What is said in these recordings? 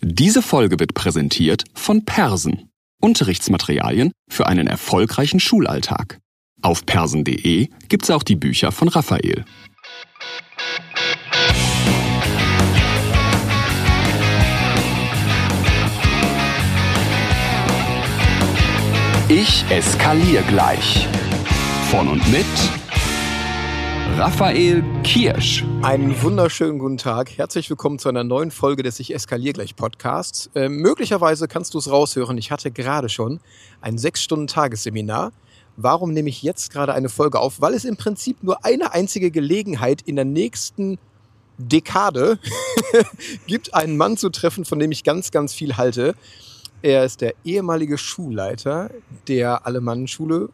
Diese Folge wird präsentiert von Persen. Unterrichtsmaterialien für einen erfolgreichen Schulalltag. Auf persen.de gibt's auch die Bücher von Raphael. Ich eskaliere gleich. Von und mit Raphael Kirsch. Einen wunderschönen guten Tag. Herzlich willkommen zu einer neuen Folge des Ich eskaliere gleich Podcasts. Möglicherweise kannst du es raushören. Ich hatte gerade schon ein 6-Stunden-Tagesseminar. Warum nehme ich jetzt gerade eine Folge auf? Weil es im Prinzip nur eine einzige Gelegenheit in der nächsten Dekade gibt, einen Mann zu treffen, von dem ich ganz, ganz viel halte. Er ist der ehemalige Schulleiter der Alemannenschule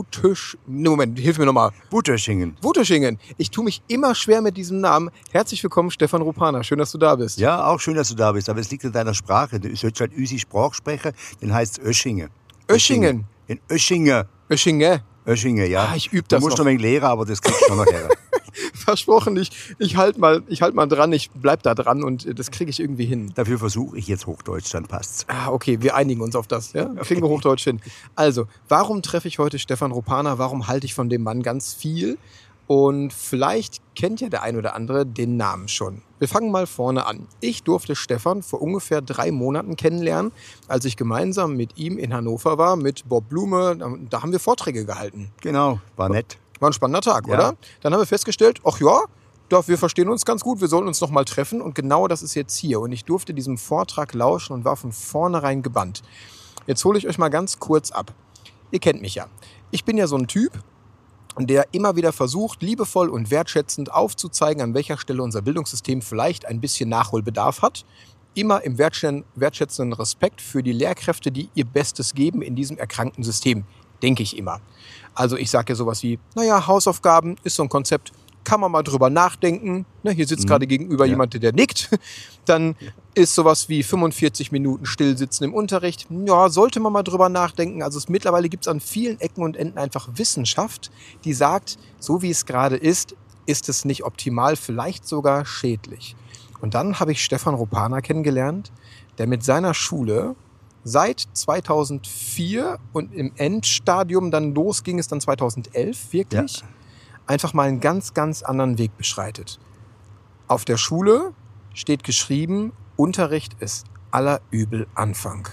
Wuterschingen. Ich tue mich immer schwer mit diesem Namen. Herzlich willkommen, Stefan Rupaner. Schön, dass du da bist. Ja, auch schön, dass du da bist. Aber es liegt in deiner Sprache. Du sollst halt unsere Sprache sprechen, den heißt Oeschingen. Oeschingen? In Oeschingen. Oeschingen, ja. Ich übe das Du musst noch ein wenig lehren, aber das kriegst du schon noch her. Versprochen, ich halt mal dran, ich bleib da dran und das kriege ich irgendwie hin. Dafür versuche ich jetzt Hochdeutsch, dann passt's. Okay, wir einigen uns auf das, ja? Kriegen wir Hochdeutsch hin. Also, warum treffe ich heute Stefan Rupaner? Warum halte ich von dem Mann ganz viel? Und vielleicht kennt ja der ein oder andere den Namen schon. Wir fangen mal vorne an. Ich durfte Stefan vor ungefähr 3 Monaten kennenlernen, als ich gemeinsam mit ihm in Hannover war, mit Bob Blume. Da haben wir Vorträge gehalten. Genau, war nett. War ein spannender Tag, Ja. oder? Dann haben wir festgestellt, ach ja, doch, wir verstehen uns ganz gut, wir sollen uns noch mal treffen. Und genau das ist jetzt hier. Und ich durfte diesem Vortrag lauschen und war von vornherein gebannt. Jetzt hole ich euch mal ganz kurz ab. Ihr kennt mich ja. Ich bin ja so ein Typ, der immer wieder versucht, liebevoll und wertschätzend aufzuzeigen, an welcher Stelle unser Bildungssystem vielleicht ein bisschen Nachholbedarf hat. Immer im wertschätzenden Respekt für die Lehrkräfte, die ihr Bestes geben in diesem erkrankten System. Denke ich immer. Also ich sage ja sowas wie, Hausaufgaben ist so ein Konzept, kann man mal drüber nachdenken. Hier sitzt gerade gegenüber jemand, der nickt. Dann ist sowas wie 45 Minuten Stillsitzen im Unterricht. Ja, sollte man mal drüber nachdenken. Also mittlerweile gibt es an vielen Ecken und Enden einfach Wissenschaft, die sagt, so wie es gerade ist es nicht optimal, vielleicht sogar schädlich. Und dann habe ich Stefan Rupaner kennengelernt, der mit seiner Schule seit 2004 und im Endstadium dann losging es dann 2011 wirklich, einfach mal einen ganz, ganz anderen Weg beschreitet. Auf der Schule steht geschrieben, Unterricht ist aller Übel Anfang.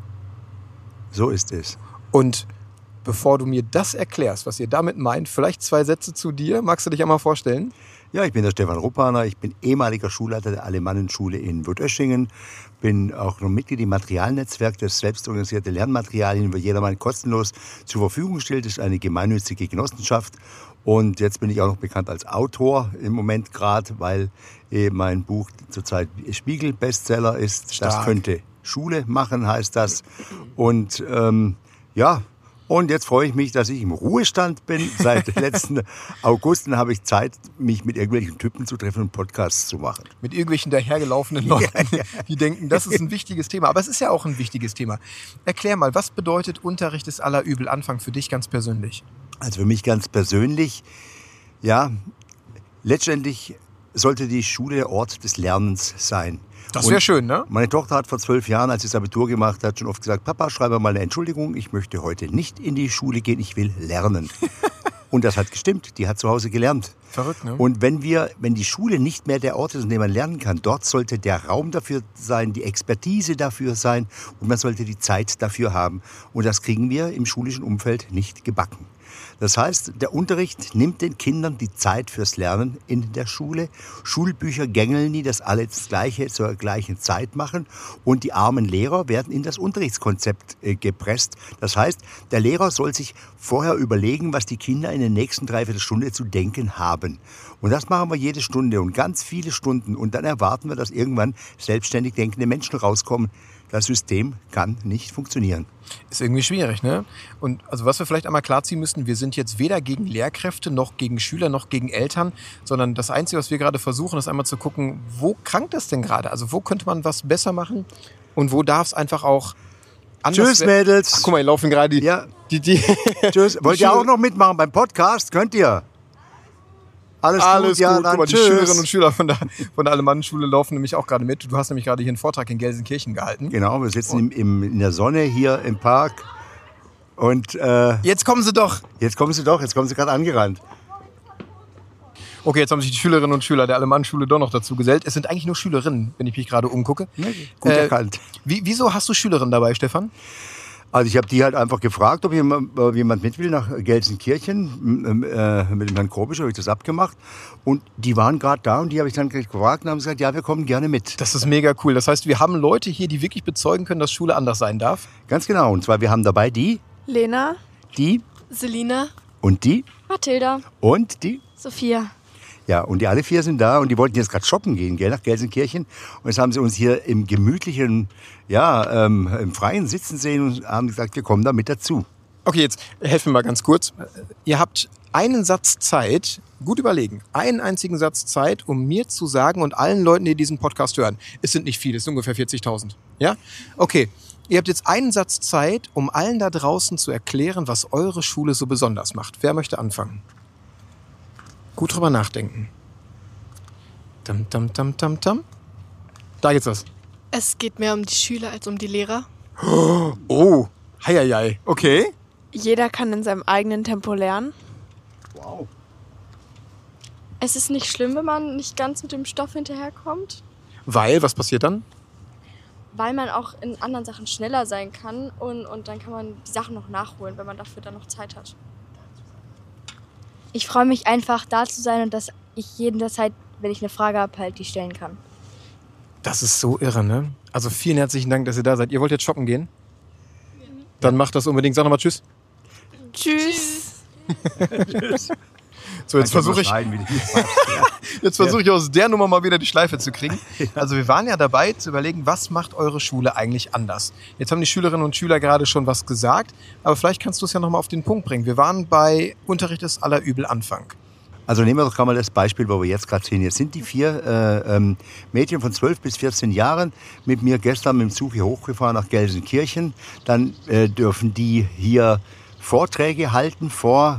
So ist es. Und bevor du mir das erklärst, was ihr damit meint, vielleicht 2 Sätze zu dir. Magst du dich einmal vorstellen? Ja, ich bin der Stefan Rupaner, ich bin ehemaliger Schulleiter der Alemannenschule in Wuterschingen, bin auch noch Mitglied im Materialnetzwerk, das selbstorganisierte Lernmaterialien über jedermann kostenlos zur Verfügung stellt. Das ist eine gemeinnützige Genossenschaft. Und jetzt bin ich auch noch bekannt als Autor im Moment gerade, weil mein Buch zurzeit Spiegel-Bestseller ist. Stark. Das könnte Schule machen, heißt das. Und und jetzt freue ich mich, dass ich im Ruhestand bin. Seit letzten August habe ich Zeit, mich mit irgendwelchen Typen zu treffen und Podcasts zu machen. Mit irgendwelchen dahergelaufenen Leuten, die denken, das ist ein wichtiges Thema. Aber es ist ja auch ein wichtiges Thema. Erklär mal, was bedeutet Unterricht ist aller Übel Anfang für dich ganz persönlich? Also für mich ganz persönlich, letztendlich sollte die Schule der Ort des Lernens sein. Das wäre schön, ne? Meine Tochter hat vor 12 Jahren, als sie das Abitur gemacht hat, schon oft gesagt, Papa, schreibe mal eine Entschuldigung, ich möchte heute nicht in die Schule gehen, ich will lernen. Und das hat gestimmt, die hat zu Hause gelernt. Verrückt, ne? Und wenn die Schule nicht mehr der Ort ist, an dem man lernen kann, dort sollte der Raum dafür sein, die Expertise dafür sein und man sollte die Zeit dafür haben. Und das kriegen wir im schulischen Umfeld nicht gebacken. Das heißt, der Unterricht nimmt den Kindern die Zeit fürs Lernen in der Schule. Schulbücher gängeln nie, dass alle das Gleiche zur gleichen Zeit machen. Und die armen Lehrer werden in das Unterrichtskonzept gepresst. Das heißt, der Lehrer soll sich vorher überlegen, was die Kinder in der nächsten Dreiviertelstunde zu denken haben. Und das machen wir jede Stunde und ganz viele Stunden. Und dann erwarten wir, dass irgendwann selbstständig denkende Menschen rauskommen. Das System kann nicht funktionieren. Ist irgendwie schwierig, ne? Und also was wir vielleicht einmal klarziehen müssten, wir sind jetzt weder gegen Lehrkräfte, noch gegen Schüler, noch gegen Eltern, sondern das Einzige, was wir gerade versuchen, ist einmal zu gucken, wo krankt es denn gerade? Also wo könnte man was besser machen und wo darf es einfach auch anders Tschüss, Mädels. Ach, guck mal, hier laufen gerade die... Tschüss. Wollt ihr auch noch mitmachen beim Podcast? Könnt ihr? Alles gut, Guck dann mal, die tschüss. Schülerinnen und Schüler von der Alemannenschule laufen nämlich auch gerade mit. Du hast nämlich gerade hier einen Vortrag in Gelsenkirchen gehalten. Genau, wir sitzen in der Sonne hier im Park. Und Jetzt kommen sie doch. jetzt kommen sie gerade angerannt. Okay, jetzt haben sich die Schülerinnen und Schüler der Alemannenschule doch noch dazu gesellt. Es sind eigentlich nur Schülerinnen, wenn ich mich gerade umgucke. Gut erkannt. Wieso hast du Schülerinnen dabei, Stefan? Also ich habe die halt einfach gefragt, ob jemand mit will nach Gelsenkirchen. Mit dem Herrn Krobisch habe ich das abgemacht. Und die waren gerade da und die habe ich dann gefragt und haben gesagt, ja, wir kommen gerne mit. Das ist mega cool. Das heißt, wir haben Leute hier, die wirklich bezeugen können, dass Schule anders sein darf. Ganz genau. Und zwar, wir haben dabei die, Lena, Selina, und die Mathilda, und die. Sophia. Ja, und die alle 4 sind da und die wollten jetzt gerade shoppen gehen, gell, nach Gelsenkirchen. Und jetzt haben sie uns hier im gemütlichen, im Freien sitzen sehen und haben gesagt, wir kommen da mit dazu. Okay, jetzt helfen wir mal ganz kurz. Ihr habt einen Satz Zeit, gut überlegen, einen einzigen Satz Zeit, um mir zu sagen und allen Leuten, die diesen Podcast hören, es sind nicht viele, es sind ungefähr 40.000. Ja? Okay, ihr habt jetzt einen Satz Zeit, um allen da draußen zu erklären, was eure Schule so besonders macht. Wer möchte anfangen? Gut drüber nachdenken. Dam, dam, dam, dam, dam. Da geht's was. Es geht mehr um die Schüler als um die Lehrer. Oh, heieiei. Okay. jeder kann in seinem eigenen Tempo lernen. Wow. Es ist nicht schlimm, wenn man nicht ganz mit dem Stoff hinterherkommt, Weil, was passiert dann? weil man auch in anderen Sachen schneller sein kann und dann kann man die Sachen noch nachholen, wenn man dafür dann noch Zeit hat. Ich freue mich einfach, da zu sein und dass ich jederzeit, wenn ich eine Frage habe, halt die stellen kann. Das ist so irre, ne? Also vielen herzlichen Dank, dass ihr da seid. Ihr wollt jetzt shoppen gehen? Dann macht das unbedingt. Sag nochmal Tschüss. Tschüss. So, jetzt versuche ich, Ja. aus der Nummer mal wieder die Schleife zu kriegen. Also wir waren ja dabei zu überlegen, was macht eure Schule eigentlich anders? Jetzt haben die Schülerinnen und Schüler gerade schon was gesagt, aber vielleicht kannst du es ja nochmal auf den Punkt bringen. Wir waren bei Unterricht ist aller Übel Anfang. Also nehmen wir doch gerade mal das Beispiel, wo wir jetzt gerade sind. Jetzt sind die 4 Mädchen von 12 bis 14 Jahren mit mir gestern mit dem Zug hier hochgefahren nach Gelsenkirchen. Dann dürfen die hier Vorträge halten vor,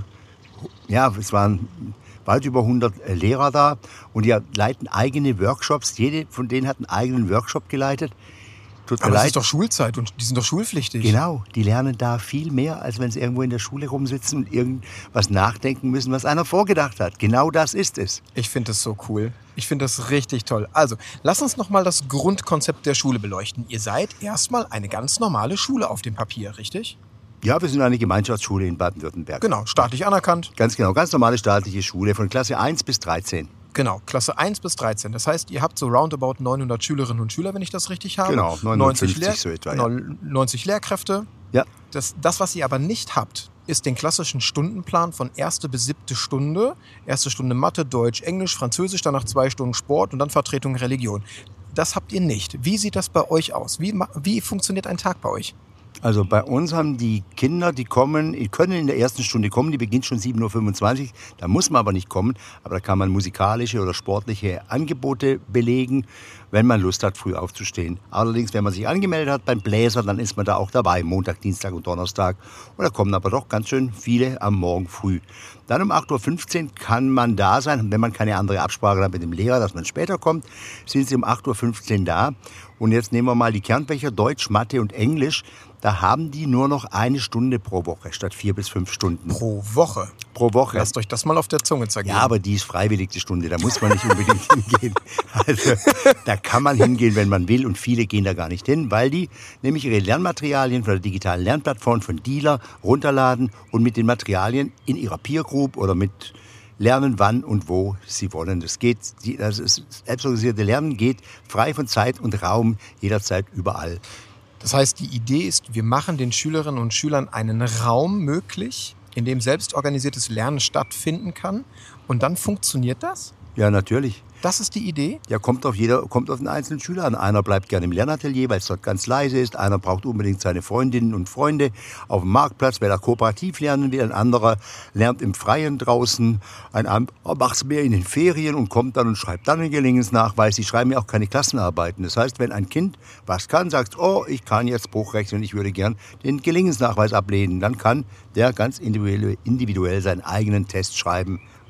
ja, es waren weit über 100 Lehrer da und die leiten eigene Workshops. Jede von denen hat einen eigenen Workshop geleitet. Tut mir Aber es leid. ist doch Schulzeit und die sind doch schulpflichtig. Genau, die lernen da viel mehr, als wenn sie irgendwo in der Schule rumsitzen und irgendwas nachdenken müssen, was einer vorgedacht hat. Genau das ist es. Ich finde das so cool. Ich finde das richtig toll. Also, lass uns noch mal das Grundkonzept der Schule beleuchten. Ihr seid erstmal eine ganz normale Schule auf dem Papier, richtig? Ja, wir sind eine Gemeinschaftsschule in Baden-Württemberg. Genau, staatlich anerkannt. Ganz genau, ganz normale staatliche Schule von Klasse 1 bis 13. Genau, Klasse 1 bis 13. Das heißt, ihr habt so roundabout 900 Schülerinnen und Schüler, wenn ich das richtig habe. Genau, 950 so etwa, ja. 90 Lehrkräfte. Ja. Das, was ihr aber nicht habt, ist den klassischen Stundenplan von 1. bis 7. Stunde. 1. Stunde Mathe, Deutsch, Englisch, Französisch, danach 2 Stunden Sport und dann Vertretung Religion. Das habt ihr nicht. Wie sieht das bei euch aus? Wie funktioniert ein Tag bei euch? Also bei uns haben die Kinder, die können in der ersten Stunde kommen, die beginnt schon 7.25 Uhr, da muss man aber nicht kommen, aber da kann man musikalische oder sportliche Angebote belegen, wenn man Lust hat, früh aufzustehen. Allerdings, wenn man sich angemeldet hat beim Bläser, dann ist man da auch dabei, Montag, Dienstag und Donnerstag. Und da kommen aber doch ganz schön viele am Morgen früh. Dann um 8.15 Uhr kann man da sein, wenn man keine andere Absprache hat mit dem Lehrer, dass man später kommt, sind sie um 8.15 Uhr da. Und jetzt nehmen wir mal die Kernfächer Deutsch, Mathe und Englisch. Da haben die nur noch 1 Stunde pro Woche statt 4 bis 5 Stunden. Pro Woche. Pro Woche. Lasst euch das mal auf der Zunge zergehen. Ja, aber die ist freiwillig, die Stunde. Da muss man nicht unbedingt hingehen. Also, da kann man hingehen, wenn man will. Und viele gehen da gar nicht hin, weil die nämlich ihre Lernmaterialien von der digitalen Lernplattform von Dealer runterladen und mit den Materialien in ihrer Peer Group oder mit lernen, wann und wo sie wollen. Das selbstorganisierte Lernen geht frei von Zeit und Raum, jederzeit, überall. Das heißt, die Idee ist, wir machen den Schülerinnen und Schülern einen Raum möglich, in dem selbstorganisiertes Lernen stattfinden kann. Und dann funktioniert das? Ja, natürlich. Das ist die Idee? Ja, kommt auf den einzelnen Schüler an. Einer bleibt gerne im Lernatelier, weil es dort ganz leise ist. Einer braucht unbedingt seine Freundinnen und Freunde auf dem Marktplatz, weil er kooperativ lernen will. Ein anderer lernt im Freien draußen. Ein anderer macht es mehr in den Ferien und kommt dann und schreibt dann den Gelingensnachweis. Sie schreiben ja auch keine Klassenarbeiten. Das heißt, wenn ein Kind was kann, sagt, oh, ich kann jetzt Bruchrechnen, ich würde gern den Gelingensnachweis ablehnen, dann kann der ganz individuell seinen eigenen Test schreiben,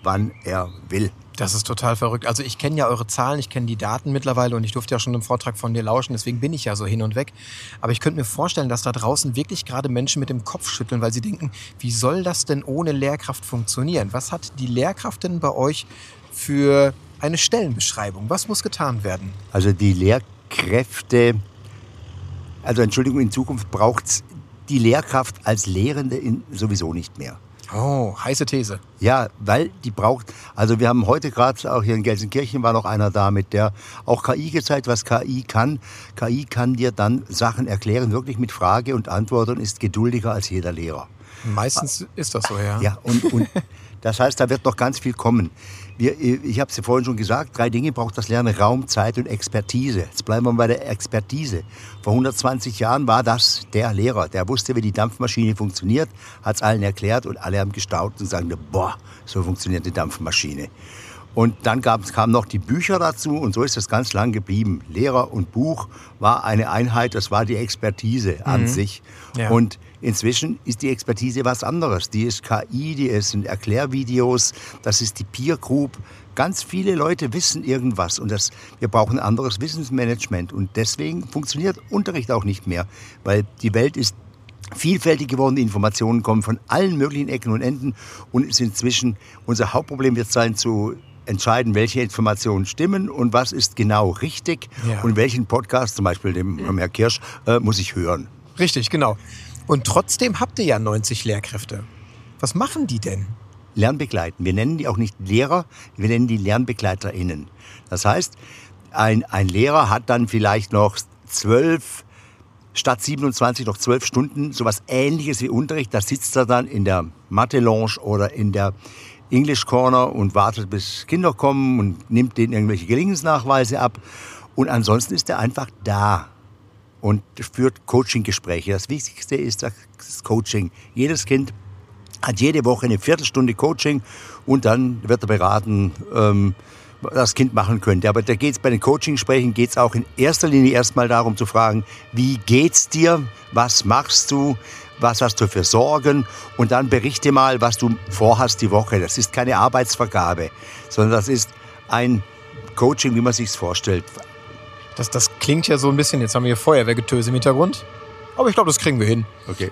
wann er will. Das ist total verrückt. Also ich kenne ja eure Zahlen, ich kenne die Daten mittlerweile und ich durfte ja schon im Vortrag von dir lauschen, deswegen bin ich ja so hin und weg. Aber ich könnte mir vorstellen, dass da draußen wirklich gerade Menschen mit dem Kopf schütteln, weil sie denken, wie soll das denn ohne Lehrkraft funktionieren? Was hat die Lehrkraft denn bei euch für eine Stellenbeschreibung? Was muss getan werden? Also die Lehrkräfte, in Zukunft braucht es die Lehrkraft als Lehrende sowieso nicht mehr. Oh, heiße These. Ja, weil die braucht, also wir haben heute gerade, auch hier in Gelsenkirchen war noch einer da, mit der auch KI gezeigt, was KI kann. KI kann dir dann Sachen erklären, wirklich mit Frage und Antwort und ist geduldiger als jeder Lehrer. Meistens ist das so, ja. Ja, und das heißt, da wird noch ganz viel kommen. Ich habe es ja vorhin schon gesagt, 3 Dinge braucht das Lernen: Raum, Zeit und Expertise. Jetzt bleiben wir bei der Expertise. Vor 120 Jahren war das der Lehrer, der wusste, wie die Dampfmaschine funktioniert, hat es allen erklärt und alle haben gestaunt und sagen, boah, so funktioniert die Dampfmaschine. Und dann kamen noch die Bücher dazu und so ist das ganz lang geblieben. Lehrer und Buch war eine Einheit, das war die Expertise an sich. Ja. Und inzwischen ist die Expertise was anderes. Die ist KI, die sind Erklärvideos, das ist die Peer Group. Ganz viele Leute wissen irgendwas und wir brauchen ein anderes Wissensmanagement. Und deswegen funktioniert Unterricht auch nicht mehr, weil die Welt ist vielfältig geworden, die Informationen kommen von allen möglichen Ecken und Enden und ist inzwischen, unser Hauptproblem wird sein, zu entscheiden, welche Informationen stimmen und was ist genau richtig und welchen Podcast, zum Beispiel dem Herrn Kirsch, muss ich hören. Richtig, genau. Und trotzdem habt ihr ja 90 Lehrkräfte. Was machen die denn? Lernbegleiten. Wir nennen die auch nicht Lehrer, wir nennen die LernbegleiterInnen. Das heißt, ein Lehrer hat dann vielleicht noch 12, statt 27 noch 12 Stunden, sowas Ähnliches wie Unterricht. Da sitzt er dann in der Mathe-Lounge oder in der English Corner und wartet, bis Kinder kommen und nimmt denen irgendwelche Gelingensnachweise ab. Und ansonsten ist er einfach da und führt Coaching-Gespräche. Das Wichtigste ist das Coaching. Jedes Kind hat jede Woche eine Viertelstunde Coaching und dann wird er beraten, was das Kind machen könnte. Aber bei den Coaching-Gesprächen geht es auch in erster Linie erstmal darum zu fragen, wie geht's dir, was machst du, was hast du für Sorgen und dann berichte mal, was du vorhast die Woche. Das ist keine Arbeitsvergabe, sondern das ist ein Coaching, wie man sich's vorstellt. Das klingt ja so ein bisschen, jetzt haben wir hier Feuerwehrgetöse im Hintergrund, aber ich glaube, das kriegen wir hin. Okay.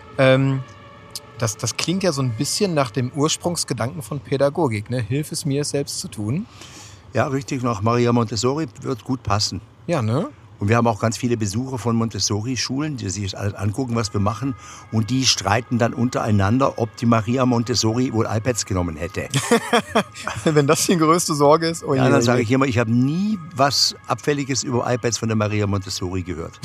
Das klingt ja so ein bisschen nach dem Ursprungsgedanken von Pädagogik, ne? Hilf es mir, es selbst zu tun. Ja, richtig, nach Maria Montessori wird gut passen. Ja, ne? Und wir haben auch ganz viele Besucher von Montessori-Schulen, die sich alles angucken, was wir machen. Und die streiten dann untereinander, ob die Maria Montessori wohl iPads genommen hätte. Wenn das die größte Sorge ist. Ja, dann sage ich immer, ich habe nie was Abfälliges über iPads von der Maria Montessori gehört.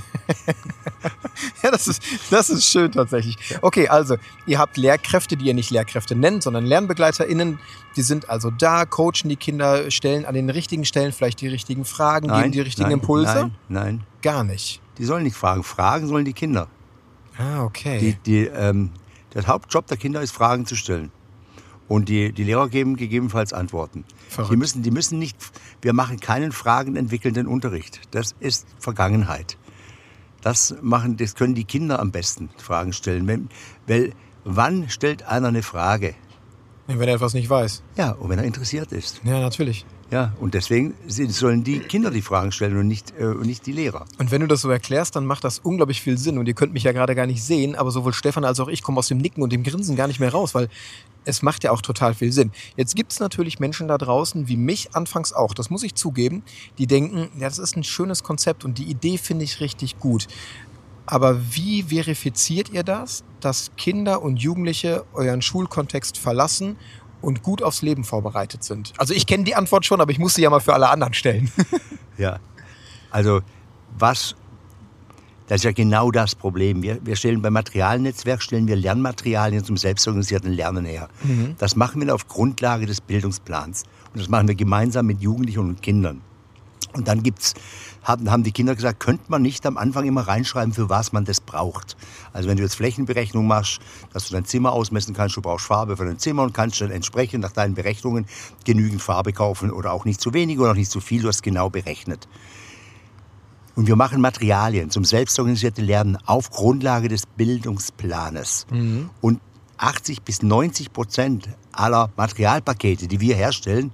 Ja, das ist schön tatsächlich. Okay, also ihr habt Lehrkräfte, die ihr nicht Lehrkräfte nennt, sondern LernbegleiterInnen. Die sind also da, coachen die Kinder, stellen an den richtigen Stellen vielleicht die richtigen Fragen, geben die richtigen Impulse? Nein. Gar nicht. Die sollen nicht fragen. Fragen sollen die Kinder. Ah, okay. Der Hauptjob der Kinder ist, Fragen zu stellen. Und die Lehrer geben gegebenenfalls Antworten. Verrückt. Die müssen nicht, wir machen keinen fragenentwickelnden Unterricht. Das ist Vergangenheit. Das können die Kinder am besten, Fragen stellen. Weil wann stellt einer eine Frage? Wenn er etwas nicht weiß. Ja, und wenn er interessiert ist. Ja, natürlich. Ja, und deswegen sollen die Kinder die Fragen stellen und nicht die Lehrer. Und wenn du das so erklärst, dann macht das unglaublich viel Sinn. Und ihr könnt mich ja gerade gar nicht sehen, aber sowohl Stefan als auch ich kommen aus dem Nicken und dem Grinsen gar nicht mehr raus, weil es macht ja auch total viel Sinn. Jetzt gibt es natürlich Menschen da draußen, wie mich anfangs auch, das muss ich zugeben, die denken, ja, das ist ein schönes Konzept und die Idee finde ich richtig gut. Aber wie verifiziert ihr das, dass Kinder und Jugendliche euren Schulkontext verlassen und gut aufs Leben vorbereitet sind? Also ich kenne die Antwort schon, aber ich muss sie ja mal für alle anderen stellen. Ja, also das ist ja genau das Problem. Wir stellen beim Materialnetzwerk Lernmaterialien zum selbstorganisierten Lernen her. Mhm. Das machen wir auf Grundlage des Bildungsplans. Und das machen wir gemeinsam mit Jugendlichen und Kindern. Und dann haben die Kinder gesagt, könnte man nicht am Anfang immer reinschreiben, für was man das braucht. Also wenn du jetzt Flächenberechnung machst, dass du dein Zimmer ausmessen kannst, du brauchst Farbe für dein Zimmer und kannst dann entsprechend nach deinen Berechnungen genügend Farbe kaufen oder auch nicht zu wenig oder auch nicht zu viel, du hast genau berechnet. Und wir machen Materialien zum selbstorganisierten Lernen auf Grundlage des Bildungsplanes. Mhm. Und 80-90% aller Materialpakete, die wir herstellen,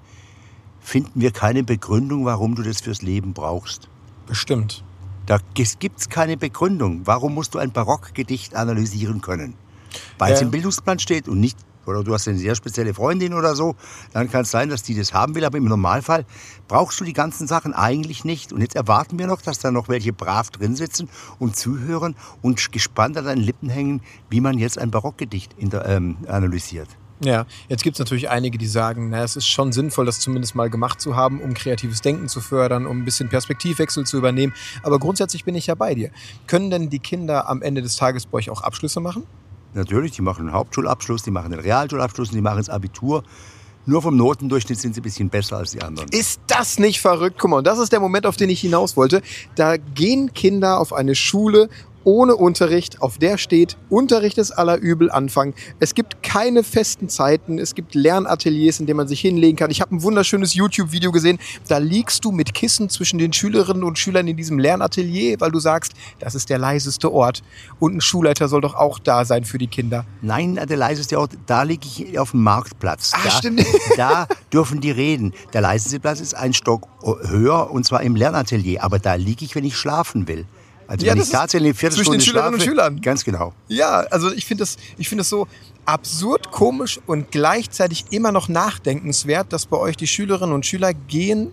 finden wir keine Begründung, warum du das fürs Leben brauchst. Bestimmt. Da gibt es keine Begründung. Warum musst du ein Barockgedicht analysieren können? Weil es im Bildungsplan steht und nicht, oder du hast eine sehr spezielle Freundin oder so, dann kann es sein, dass die das haben will. Aber im Normalfall brauchst du die ganzen Sachen eigentlich nicht. Und jetzt erwarten wir noch, dass da noch welche brav drin sitzen und zuhören und gespannt an deinen Lippen hängen, wie man jetzt ein Barockgedicht analysiert. Ja, jetzt gibt es natürlich einige, die sagen, es ist schon sinnvoll, das zumindest mal gemacht zu haben, um kreatives Denken zu fördern, um ein bisschen Perspektivwechsel zu übernehmen. Aber grundsätzlich bin ich ja bei dir. Können denn die Kinder am Ende des Tages bei euch auch Abschlüsse machen? Natürlich, die machen einen Hauptschulabschluss, die machen einen Realschulabschluss und die machen das Abitur. Nur vom Notendurchschnitt sind sie ein bisschen besser als die anderen. Ist das nicht verrückt? Guck mal, und das ist der Moment, auf den ich hinaus wollte. Da gehen Kinder auf eine Schule ohne Unterricht, auf der steht, Unterricht ist aller Übel Anfang. Es gibt keine festen Zeiten, es gibt Lernateliers, in denen man sich hinlegen kann. Ich habe ein wunderschönes YouTube-Video gesehen, da liegst du mit Kissen zwischen den Schülerinnen und Schülern in diesem Lernatelier, weil du sagst, das ist der leiseste Ort und ein Schulleiter soll doch auch da sein für die Kinder. Nein, der leiseste Ort, da liege ich auf dem Marktplatz. Stimmt. Da dürfen die reden. Der leiseste Platz ist ein Stock höher und zwar im Lernatelier, aber da liege ich, wenn ich schlafen will. Also wenn ich tatsächlich eine Viertelstunde zwischen den Schülerinnen und Schülern. Ganz genau. Ja, also ich finde das so absurd komisch und gleichzeitig immer noch nachdenkenswert, dass bei euch die Schülerinnen und Schüler gehen,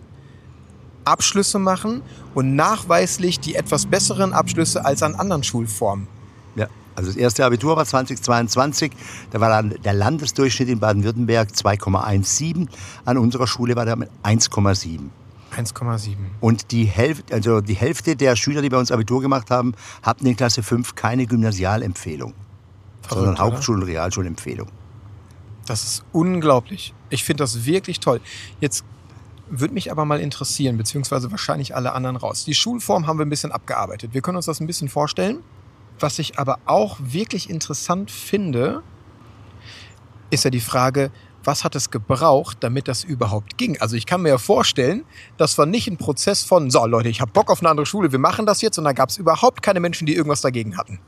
Abschlüsse machen und nachweislich die etwas besseren Abschlüsse als an anderen Schulformen. Ja, also das erste Abitur war 2022. Da war dann der Landesdurchschnitt in Baden-Württemberg 2,17. An unserer Schule war der mit 1,7. 1,7. Und die Hälfte der Schüler, die bei uns Abitur gemacht haben, hatten in Klasse 5 keine Gymnasialempfehlung, sondern Hauptschul- und Realschulempfehlung. Das ist unglaublich. Ich finde das wirklich toll. Jetzt würde mich aber mal interessieren, beziehungsweise wahrscheinlich alle anderen raus. Die Schulform haben wir ein bisschen abgearbeitet. Wir können uns das ein bisschen vorstellen. Was ich aber auch wirklich interessant finde, ist ja die Frage, was hat es gebraucht, damit das überhaupt ging? Also ich kann mir ja vorstellen, das war nicht ein Prozess von, so Leute, ich habe Bock auf eine andere Schule, wir machen das jetzt. Und da gab es überhaupt keine Menschen, die irgendwas dagegen hatten.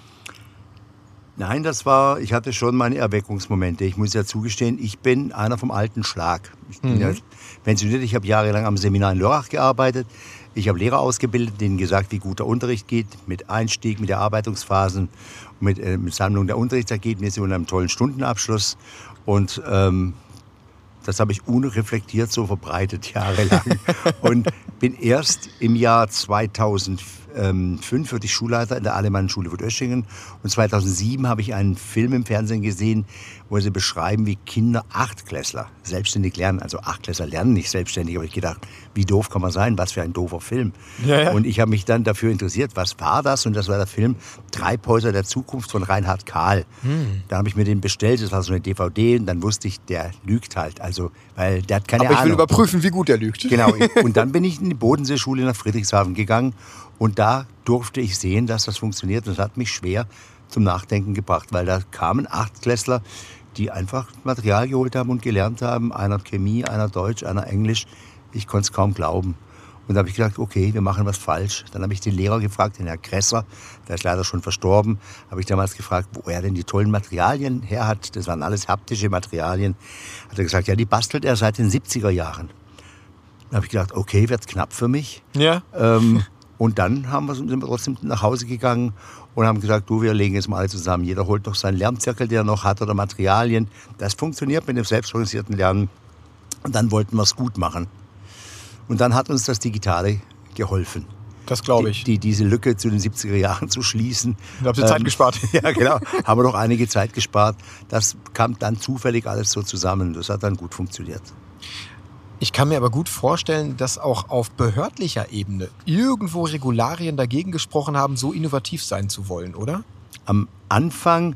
Nein, ich hatte schon meine Erweckungsmomente. Ich muss ja zugestehen, ich bin einer vom alten Schlag. Ich bin ja pensioniert, ich habe jahrelang am Seminar in Lörrach gearbeitet. Ich habe Lehrer ausgebildet, denen gesagt, wie gut der Unterricht geht, mit Einstieg, mit Erarbeitungsphasen, mit Sammlung der Unterrichtsergebnisse und einem tollen Stundenabschluss. Und das habe ich unreflektiert so verbreitet jahrelang. Und bin erst im Jahr 2005 wurde ich Schulleiter in der Alemannenschule Wuttöschingen. Und 2007 habe ich einen Film im Fernsehen gesehen, wo sie beschreiben, wie Kinder, Achtklässler, selbstständig lernen. Also Achtklässler lernen nicht selbstständig. Aber ich gedacht, wie doof kann man sein? Was für ein doofer Film. Ja. Und ich habe mich dann dafür interessiert, was war das? Und das war der Film Treibhäuser der Zukunft von Reinhard Kahl. Da habe ich mir den bestellt, das war so eine DVD. Und dann wusste ich, der lügt halt. Also, weil der hat keine Ahnung. Aber ich will überprüfen, wie gut er lügt. Genau. Und dann bin ich in die Bodenseeschule nach Friedrichshafen gegangen. Und da durfte ich sehen, dass das funktioniert. Und das hat mich schwer zum Nachdenken gebracht, weil da kamen Achtklässler, die einfach Material geholt haben und gelernt haben. Einer Chemie, einer Deutsch, einer Englisch. Ich konnte es kaum glauben. Und da habe ich gedacht, okay, wir machen was falsch. Dann habe ich den Lehrer gefragt, den Herr Kresser, der ist leider schon verstorben, habe ich damals gefragt, wo er denn die tollen Materialien her hat. Das waren alles haptische Materialien. Hat er gesagt, ja, die bastelt er seit den 70er Jahren. Dann habe ich gedacht, okay, wird knapp für mich. Ja. Und dann sind wir trotzdem nach Hause gegangen und haben gesagt, du, wir legen jetzt mal alle zusammen. Jeder holt noch seinen Lernzirkel, den er noch hat, oder Materialien. Das funktioniert mit dem selbstorganisierten Lernen. Und dann wollten wir es gut machen. Und dann hat uns das Digitale geholfen. Das glaube ich. Diese Lücke zu den 70er Jahren zu schließen. Da habt ihr Zeit gespart. Ja, genau. Haben wir noch einige Zeit gespart. Das kam dann zufällig alles so zusammen. Das hat dann gut funktioniert. Ich kann mir aber gut vorstellen, dass auch auf behördlicher Ebene irgendwo Regularien dagegen gesprochen haben, so innovativ sein zu wollen, oder? Am Anfang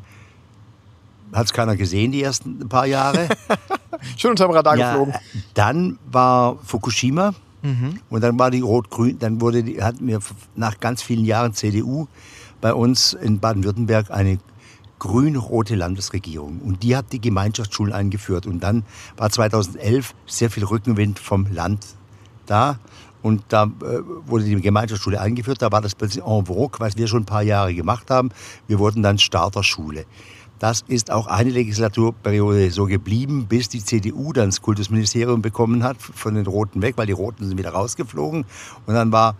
hat es keiner gesehen, die ersten paar Jahre. Schön unterm Radar geflogen. Dann war Fukushima und dann war die Rot-Grün, dann hatten wir nach ganz vielen Jahren CDU bei uns in Baden-Württemberg eine grün-rote Landesregierung. Und die hat die Gemeinschaftsschulen eingeführt. Und dann war 2011 sehr viel Rückenwind vom Land da. Und da wurde die Gemeinschaftsschule eingeführt. Da war das plötzlich en vogue, was wir schon ein paar Jahre gemacht haben. Wir wurden dann Starterschule. Das ist auch eine Legislaturperiode so geblieben, bis die CDU dann das Kultusministerium bekommen hat, von den Roten weg, weil die Roten sind wieder rausgeflogen. Und dann war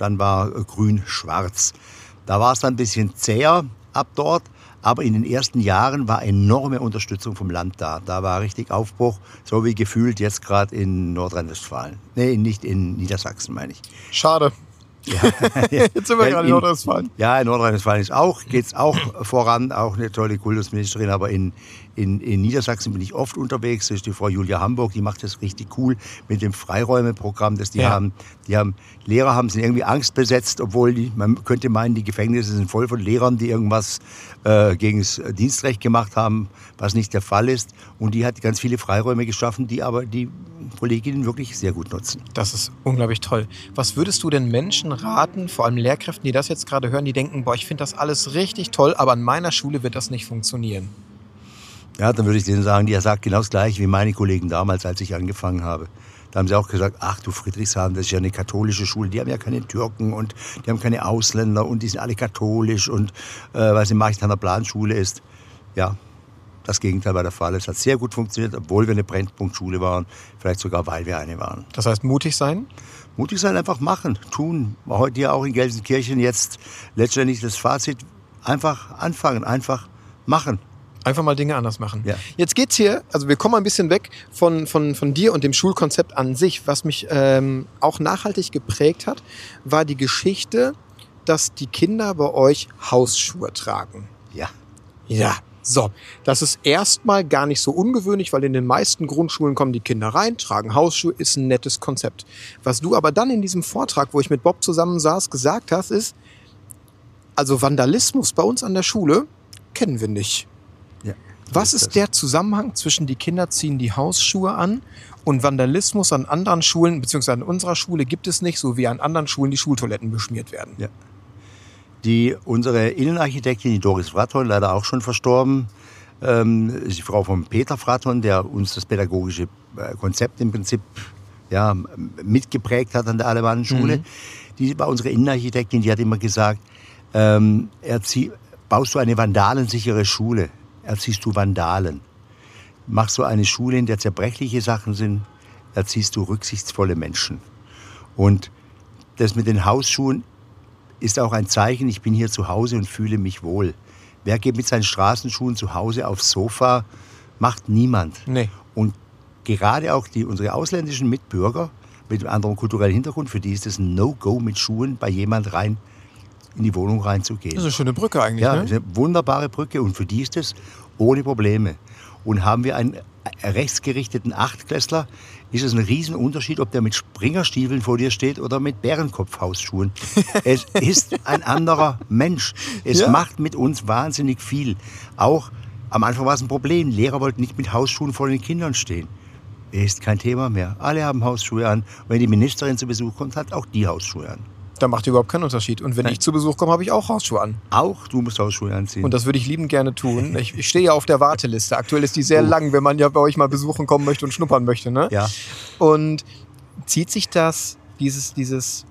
grün-schwarz. Da war es dann ein bisschen zäher ab dort, aber in den ersten Jahren war enorme Unterstützung vom Land da. Da war richtig Aufbruch, so wie gefühlt jetzt gerade in Nordrhein-Westfalen. Nee, nicht in Niedersachsen, meine ich. Schade. Ja. Jetzt sind wir gerade in Nordrhein-Westfalen. Ja, in Nordrhein-Westfalen geht es auch voran, auch eine tolle Kultusministerin, aber in Niedersachsen bin ich oft unterwegs. Das ist die Frau Julia Hamburg, die macht das richtig cool mit dem Freiräumeprogramm, das die haben. Lehrer haben sie irgendwie Angst besetzt, obwohl man könnte meinen, die Gefängnisse sind voll von Lehrern, die irgendwas gegen das Dienstrecht gemacht haben, was nicht der Fall ist. Und die hat ganz viele Freiräume geschaffen, die aber die Kolleginnen wirklich sehr gut nutzen. Das ist unglaublich toll. Was würdest du denn Menschen raten, vor allem Lehrkräften, die das jetzt gerade hören, die denken, boah, ich finde das alles richtig toll, aber an meiner Schule wird das nicht funktionieren? Ja, dann würde ich denen sagen, die sagt genau das Gleiche wie meine Kollegen damals, als ich angefangen habe. Da haben sie auch gesagt, ach du Friedrichshafen, das ist ja eine katholische Schule, die haben ja keine Türken und die haben keine Ausländer und die sind alle katholisch und weil es eine Marchtaner Planschule ist. Ja, das Gegenteil war der Fall. Es hat sehr gut funktioniert, obwohl wir eine Brennpunktschule waren, vielleicht sogar, weil wir eine waren. Das heißt, mutig sein? Mutig sein, einfach machen, tun. Heute ja auch in Gelsenkirchen jetzt letztendlich das Fazit, einfach anfangen, einfach machen. Einfach mal Dinge anders machen. Ja. Jetzt geht's hier, also wir kommen ein bisschen weg von dir und dem Schulkonzept an sich. Was mich auch nachhaltig geprägt hat, war die Geschichte, dass die Kinder bei euch Hausschuhe tragen. Ja. Ja. So, das ist erstmal gar nicht so ungewöhnlich, weil in den meisten Grundschulen kommen die Kinder rein, tragen Hausschuhe, ist ein nettes Konzept. Was du aber dann in diesem Vortrag, wo ich mit Bob zusammensaß, gesagt hast, ist, also Vandalismus bei uns an der Schule kennen wir nicht. Ja, was ist der Zusammenhang zwischen die Kinder ziehen die Hausschuhe an und Vandalismus an anderen Schulen, beziehungsweise an unserer Schule gibt es nicht, so wie an anderen Schulen die Schultoiletten beschmiert werden? Ja. Unsere Innenarchitektin, die Doris Fraton, leider auch schon verstorben, ist die Frau von Peter Fraton, der uns das pädagogische Konzept im Prinzip mitgeprägt hat an der Alemannenschule. Die war unsere Innenarchitektin, die hat immer gesagt, baust du eine vandalensichere Schule, erziehst du Vandalen. Machst du eine Schule, in der zerbrechliche Sachen sind, erziehst du rücksichtsvolle Menschen. Und das mit den Hausschuhen ist auch ein Zeichen, ich bin hier zu Hause und fühle mich wohl. Wer geht mit seinen Straßenschuhen zu Hause aufs Sofa? Macht niemand. Nee. Und gerade auch unsere ausländischen Mitbürger mit einem anderen kulturellen Hintergrund, für die ist es ein No-Go, mit Schuhen bei jemand rein in die Wohnung reinzugehen. Das ist eine schöne Brücke eigentlich, ja, ne? Eine wunderbare Brücke und für die ist es ohne Probleme. Und haben wir einen rechtsgerichteten Achtklässler, ist es ein Riesenunterschied, ob der mit Springerstiefeln vor dir steht oder mit Bärenkopfhausschuhen. Es ist ein anderer Mensch. Es macht mit uns wahnsinnig viel. Auch am Anfang war es ein Problem. Lehrer wollten nicht mit Hausschuhen vor den Kindern stehen. Ist kein Thema mehr. Alle haben Hausschuhe an. Und wenn die Ministerin zu Besuch kommt, hat auch die Hausschuhe an. Da macht überhaupt keinen Unterschied. Und wenn ich zu Besuch komme, habe ich auch Hausschuhe an. Auch du musst Hausschuhe anziehen. Und das würde ich liebend gerne tun. Ich stehe ja auf der Warteliste. Aktuell ist die sehr lang, wenn man ja bei euch mal besuchen kommen möchte und schnuppern möchte. Ne? Ja. Und zieht sich das, dieses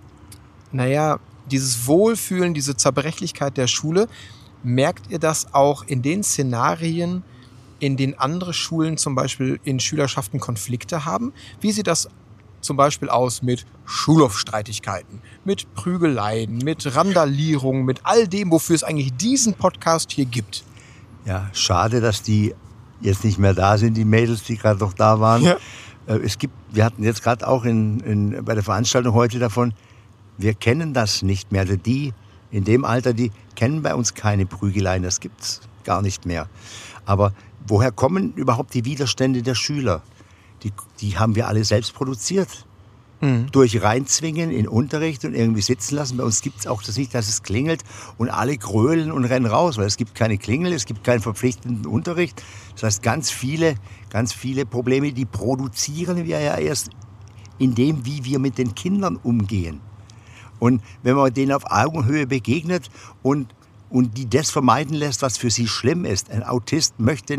Wohlfühlen, diese Zerbrechlichkeit der Schule, merkt ihr das auch in den Szenarien, in denen andere Schulen zum Beispiel in Schülerschaften Konflikte haben? Wie sieht das zum Beispiel aus mit Schulhofstreitigkeiten, mit Prügeleien, mit Randalierung, mit all dem, wofür es eigentlich diesen Podcast hier gibt? Ja, schade, dass die jetzt nicht mehr da sind, die Mädels, die gerade noch da waren. Ja. Wir hatten jetzt gerade auch bei der Veranstaltung heute davon, wir kennen das nicht mehr. Also die in dem Alter, die kennen bei uns keine Prügeleien, das gibt's gar nicht mehr. Aber woher kommen überhaupt die Widerstände der Schüler? Die haben wir alle selbst produziert. Durch Reinzwingen in Unterricht und irgendwie sitzen lassen. Bei uns gibt es auch das nicht, dass es klingelt und alle grölen und rennen raus, weil es gibt keine Klingel, es gibt keinen verpflichtenden Unterricht. Das heißt, ganz viele Probleme, die produzieren wir ja erst in dem, wie wir mit den Kindern umgehen. Und wenn man denen auf Augenhöhe begegnet und die das vermeiden lässt, was für sie schlimm ist. Ein Autist möchte nicht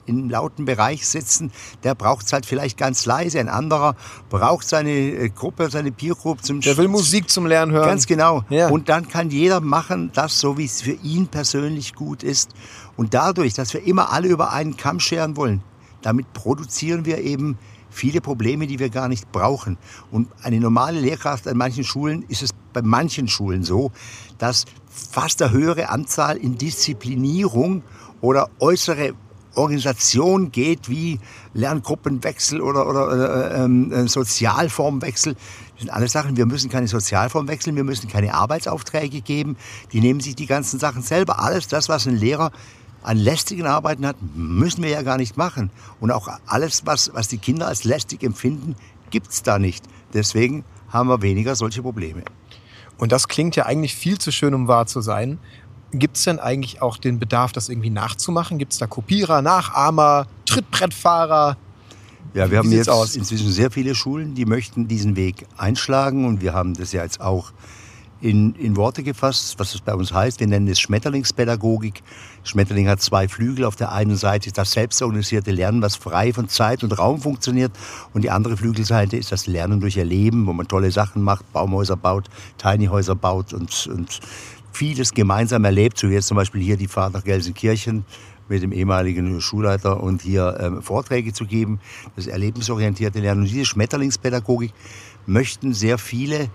im lauten Bereich sitzen, der braucht es halt vielleicht ganz leise. Ein anderer braucht seine Gruppe, seine Peergroup Der will Musik zum Lernen hören. Ganz genau. Ja. Und dann kann jeder machen das so, wie es für ihn persönlich gut ist. Und dadurch, dass wir immer alle über einen Kamm scheren wollen, damit produzieren wir eben viele Probleme, die wir gar nicht brauchen. Und eine normale Lehrkraft an manchen Schulen ist es bei manchen Schulen so, dass fast eine höhere Anzahl in Disziplinierung oder äußere Organisation geht, wie Lerngruppenwechsel oder Sozialformwechsel. Das sind alles Sachen, wir müssen keine Sozialform wechseln, wir müssen keine Arbeitsaufträge geben. Die nehmen sich die ganzen Sachen selber. Alles das, was ein Lehrer an lästigen Arbeiten hat, müssen wir ja gar nicht machen. Und auch alles, was die Kinder als lästig empfinden, gibt es da nicht. Deswegen haben wir weniger solche Probleme. Und das klingt ja eigentlich viel zu schön, um wahr zu sein. Gibt es denn eigentlich auch den Bedarf, das irgendwie nachzumachen? Gibt es da Kopierer, Nachahmer, Trittbrettfahrer? Ja, wir haben jetzt inzwischen sehr viele Schulen, die möchten diesen Weg einschlagen. Und wir haben das ja jetzt auch in Worte gefasst, was es bei uns heißt. Wir nennen es Schmetterlingspädagogik. Schmetterling hat 2 Flügel. Auf der einen Seite ist das selbstorganisierte Lernen, was frei von Zeit und Raum funktioniert. Und die andere Flügelseite ist das Lernen durch Erleben, wo man tolle Sachen macht, Baumhäuser baut, Tiny-Häuser baut und vieles gemeinsam erlebt. So jetzt zum Beispiel hier die Fahrt nach Gelsenkirchen mit dem ehemaligen Schulleiter und hier Vorträge zu geben. Das erlebnisorientierte Lernen. Und diese Schmetterlingspädagogik möchten sehr viele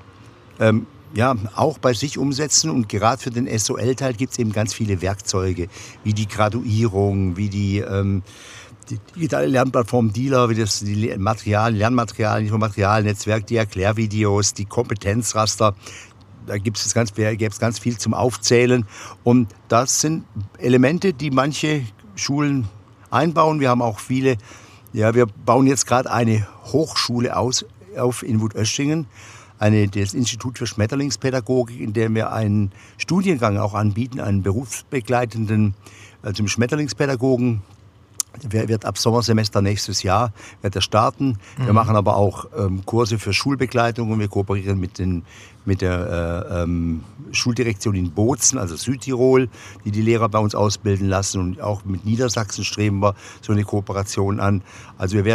auch bei sich umsetzen. Und gerade für den SOL-Teil gibt es eben ganz viele Werkzeuge, wie die Graduierung, wie die digitale Lernplattform DILA, wie das die Lernmaterialien, Informationsnetzwerk, die Erklärvideos, die Kompetenzraster. Da gäbe es ganz viel zum Aufzählen. Und das sind Elemente, die manche Schulen einbauen. Wir haben auch viele, wir bauen jetzt gerade eine Hochschule auf in Wutöschingen. Das Institut für Schmetterlingspädagogik, in dem wir einen Studiengang auch anbieten, einen berufsbegleitenden, zum Schmetterlingspädagogen. Der wird ab Sommersemester nächstes Jahr wird er starten. Wir machen aber auch Kurse für Schulbegleitung und wir kooperieren mit der Schuldirektion in Bozen, also Südtirol, die Lehrer bei uns ausbilden lassen, und auch mit Niedersachsen streben wir so eine Kooperation an. Also man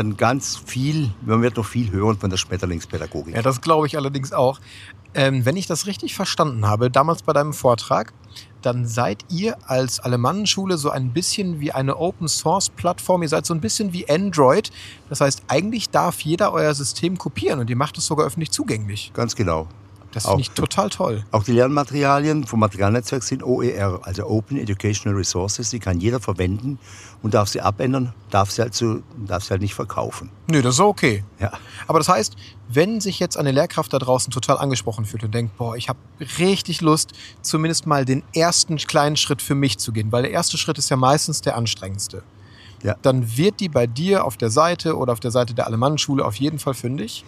wird noch viel hören von der Schmetterlingspädagogik. Ja, das glaube ich allerdings auch. Wenn ich das richtig verstanden habe, damals bei deinem Vortrag, dann seid ihr als Alemannenschule so ein bisschen wie eine Open-Source-Plattform. Ihr seid so ein bisschen wie Android. Das heißt, eigentlich darf jeder euer System kopieren und ihr macht es sogar öffentlich zugänglich. Ganz genau. Das finde ich total toll. Auch die Lernmaterialien vom Materialnetzwerk sind OER, also Open Educational Resources. Die kann jeder verwenden und darf sie abändern, darf sie halt nicht verkaufen. Nö, das ist okay. Ja. Aber das heißt, wenn sich jetzt eine Lehrkraft da draußen total angesprochen fühlt und denkt, ich habe richtig Lust, zumindest mal den ersten kleinen Schritt für mich zu gehen, weil der erste Schritt ist ja meistens der anstrengendste. Ja. Dann wird die bei dir auf der Seite oder auf der Seite der Alemannenschule auf jeden Fall fündig.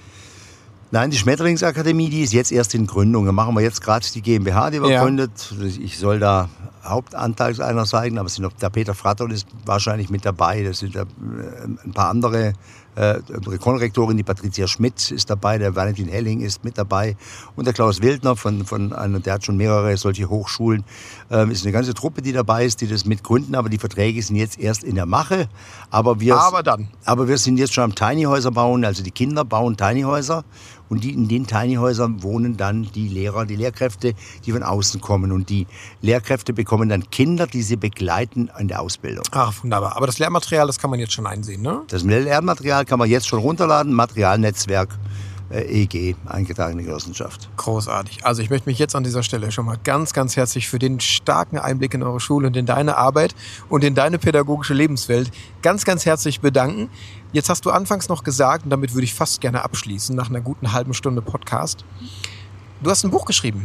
Nein, die Schmetterlingsakademie, die ist jetzt erst in Gründung. Da machen wir jetzt gerade die GmbH, die wir gründet. Ich soll da Hauptanteilseigner sein, aber der Peter Fratton ist wahrscheinlich mit dabei. Das sind ein paar andere. Unsere Konrektorin, die Patricia Schmidt, ist dabei, der Valentin Helling ist mit dabei und der Klaus Wildner der hat schon mehrere solche Hochschulen. Ist eine ganze Truppe, die dabei ist, die das mitgründen, aber die Verträge sind jetzt erst in der Mache. Aber wir sind jetzt schon am Tiny-Häuser bauen, also die Kinder bauen Tiny-Häuser. Und in den Tiny-Häusern wohnen dann die Lehrer, die Lehrkräfte, die von außen kommen. Und die Lehrkräfte bekommen dann Kinder, die sie begleiten in der Ausbildung. Ach, wunderbar. Aber das Lehrmaterial, das kann man jetzt schon einsehen, ne? Das Lehrmaterial kann man jetzt schon runterladen. Materialnetzwerk EG, eingetragene Genossenschaft. Großartig. Also ich möchte mich jetzt an dieser Stelle schon mal ganz, ganz herzlich für den starken Einblick in eure Schule und in deine Arbeit und in deine pädagogische Lebenswelt ganz, ganz herzlich bedanken. Jetzt hast du anfangs noch gesagt, und damit würde ich fast gerne abschließen, nach einer guten halben Stunde Podcast, du hast ein Buch geschrieben.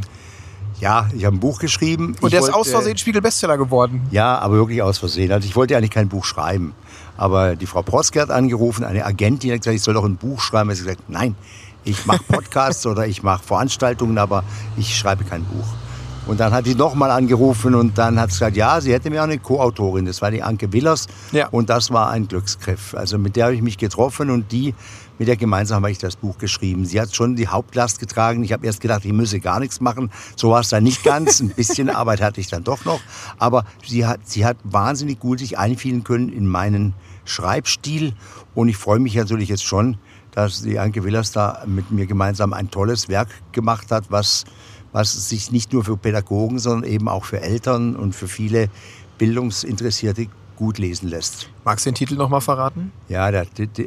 Ja, ich habe ein Buch geschrieben. Und der ist aus Versehen Spiegel-Bestseller geworden. Ja, aber wirklich aus Versehen. Also ich wollte eigentlich kein Buch schreiben. Aber die Frau Proske hat angerufen, eine Agentin, hat gesagt, ich soll doch ein Buch schreiben. Ich habe gesagt, nein, ich mache Podcasts oder ich mache Veranstaltungen, aber ich schreibe kein Buch. Und dann hat sie nochmal angerufen und dann hat sie gesagt, ja, sie hätte mir auch eine Co-Autorin, das war die Anke Willers. Ja. Und das war ein Glücksgriff. Also mit der habe ich mich getroffen und die Mit der gemeinsam habe ich das Buch geschrieben. Sie hat schon die Hauptlast getragen. Ich habe erst gedacht, ich müsse gar nichts machen. So war es dann nicht ganz. Ein bisschen Arbeit hatte ich dann doch noch. Aber sie hat wahnsinnig gut sich einfühlen können in meinen Schreibstil. Und ich freue mich natürlich jetzt schon, dass die Anke Willers da mit mir gemeinsam ein tolles Werk gemacht hat, was sich nicht nur für Pädagogen, sondern eben auch für Eltern und für viele Bildungsinteressierte gut lesen lässt. Magst du den Titel noch mal verraten? Ja, der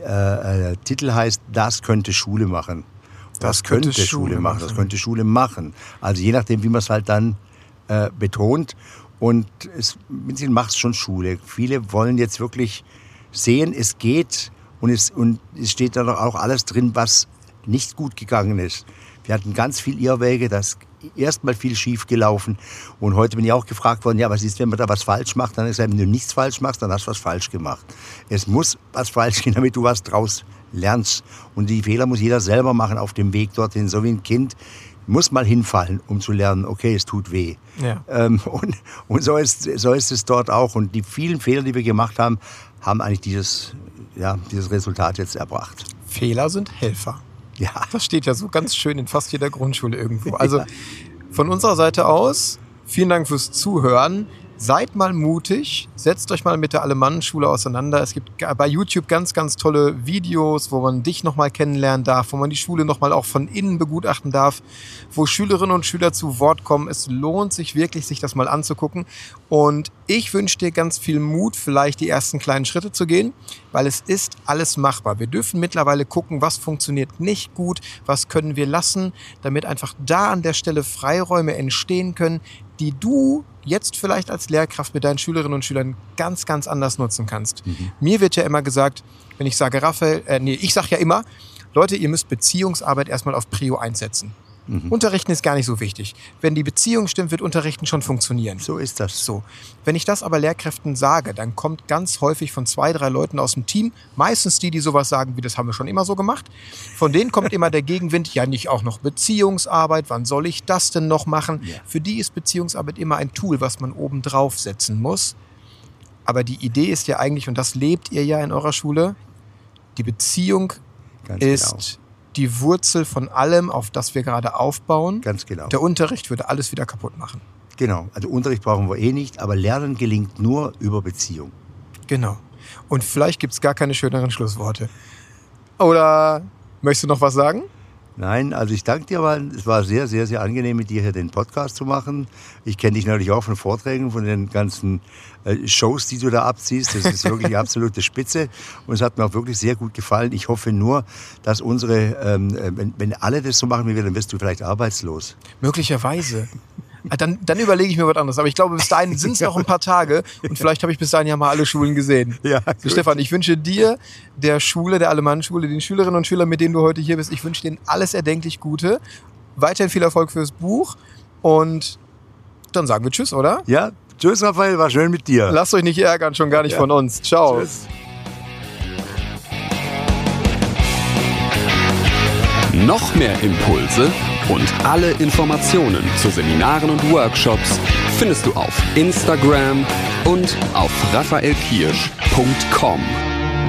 Titel heißt Das könnte Schule machen. Das könnte Schule machen. Das könnte Schule machen. Also je nachdem, wie man es halt dann betont. Und es macht es schon Schule. Viele wollen jetzt wirklich sehen, es geht und es steht da doch auch alles drin, was nicht gut gegangen ist. Wir hatten ganz viel Irrwege, da ist erstmal viel schief gelaufen. Und heute bin ich auch gefragt worden, ja, was ist, wenn man da was falsch macht? Dann ist es, wenn du nichts falsch machst, dann hast du was falsch gemacht. Es muss was falsch gehen, damit du was draus lernst. Und die Fehler muss jeder selber machen auf dem Weg dorthin. So wie ein Kind muss mal hinfallen, um zu lernen, okay, es tut weh. Ja. Und so ist es dort auch. Und die vielen Fehler, die wir gemacht haben, haben eigentlich dieses Resultat jetzt erbracht. Fehler sind Helfer. Ja. Das steht ja so ganz schön in fast jeder Grundschule irgendwo. Also von unserer Seite aus, vielen Dank fürs Zuhören. Seid mal mutig, setzt euch mal mit der Alemannenschule auseinander. Es gibt bei YouTube ganz, ganz tolle Videos, wo man dich nochmal kennenlernen darf, wo man die Schule nochmal auch von innen begutachten darf, wo Schülerinnen und Schüler zu Wort kommen. Es lohnt sich wirklich, sich das mal anzugucken. Und ich wünsche dir ganz viel Mut, vielleicht die ersten kleinen Schritte zu gehen, weil es ist alles machbar. Wir dürfen mittlerweile gucken, was funktioniert nicht gut, was können wir lassen, damit einfach da an der Stelle Freiräume entstehen können, die du jetzt vielleicht als Lehrkraft mit deinen Schülerinnen und Schülern ganz, ganz anders nutzen kannst. Mhm. Mir wird ja immer gesagt, wenn ich sage, ich sage ja immer, Leute, ihr müsst Beziehungsarbeit erstmal auf Prio 1 setzen. Mhm. Unterrichten ist gar nicht so wichtig. Wenn die Beziehung stimmt, wird Unterrichten schon funktionieren. So ist das. So. Wenn ich das aber Lehrkräften sage, dann kommt ganz häufig von 2, 3 Leuten aus dem Team, meistens die sowas sagen, wie das haben wir schon immer so gemacht, von denen kommt immer der Gegenwind, ja nicht auch noch Beziehungsarbeit, wann soll ich das denn noch machen? Ja. Für die ist Beziehungsarbeit immer ein Tool, was man oben drauf setzen muss. Aber die Idee ist ja eigentlich, und das lebt ihr ja in eurer Schule, die Beziehung ganz ist genau die Wurzel von allem, auf das wir gerade aufbauen. Ganz genau. Der Unterricht würde alles wieder kaputt machen. Genau. Also Unterricht brauchen wir nicht, aber Lernen gelingt nur über Beziehung. Genau. Und vielleicht gibt es gar keine schöneren Schlussworte. Oder möchtest du noch was sagen? Nein, also ich danke dir, weil es war sehr, sehr, sehr angenehm, mit dir hier den Podcast zu machen. Ich kenne dich natürlich auch von Vorträgen, von den ganzen Shows, die du da abziehst. Das ist wirklich die absolute Spitze und es hat mir auch wirklich sehr gut gefallen. Ich hoffe nur, dass wenn alle das so machen wie wir, dann wirst du vielleicht arbeitslos. Möglicherweise. Dann überlege ich mir was anderes. Aber ich glaube, bis dahin sind es noch ein paar Tage und vielleicht habe ich bis dahin ja mal alle Schulen gesehen. Ja, so, Stefan, ich wünsche dir, der Schule, der Alemannenschule, den Schülerinnen und Schülern, mit denen du heute hier bist, ich wünsche denen alles erdenklich Gute. Weiterhin viel Erfolg fürs Buch und dann sagen wir Tschüss, oder? Ja, tschüss Raphael, war schön mit dir. Lasst euch nicht ärgern, schon gar nicht von uns. Ciao. Tschüss. Noch mehr Impulse und alle Informationen zu Seminaren und Workshops findest du auf Instagram und auf raphaelkirsch.com.